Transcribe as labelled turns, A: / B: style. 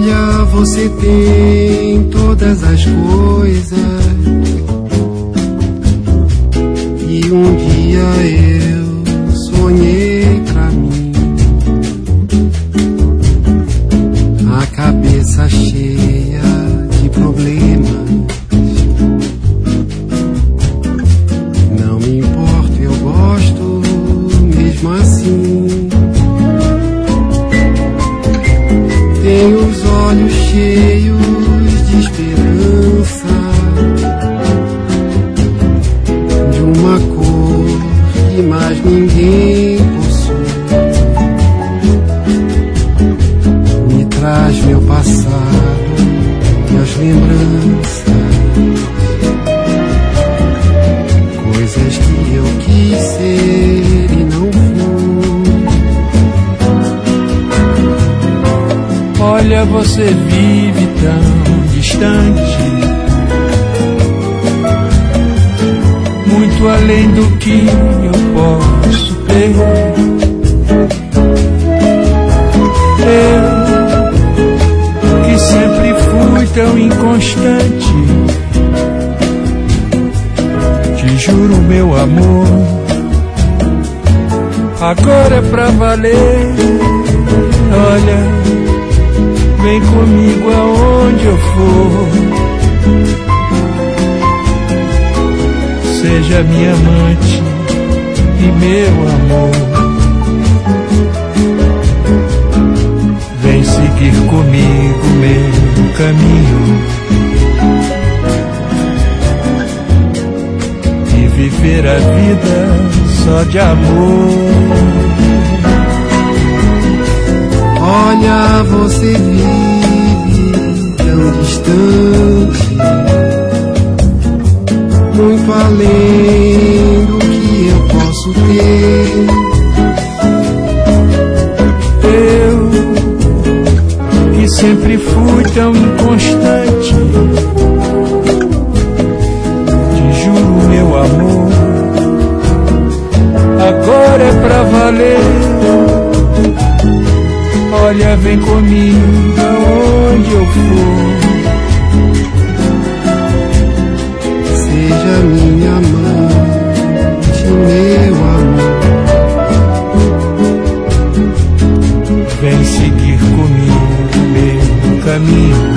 A: Olha, você tem todas as coisas, e um dia eu sonhei pra mim, a cabeça cheia de problemas. Não me importo, eu gosto mesmo assim. Tenho os olhos cheios de esperança, de uma cor que mais ninguém possui. Me traz meu passado e as lembranças, coisas que eu quis ser e não fui.
B: Olha, você vive tão distante, muito além do que eu posso ter. Eu, que sempre fui tão inconstante, te juro, meu amor, agora é pra valer. Olha, vem comigo aonde eu for, seja minha amante e meu amor. Vem seguir comigo meu caminho e viver a vida só de amor.
A: Olha, você vive tão distante, muito além do que eu posso ter.
B: Eu, que sempre fui tão inconstante, te juro, meu amor, agora é pra valer. Olha, vem comigo aonde eu for,
A: seja minha amante, meu amor.
B: Vem seguir comigo meu caminho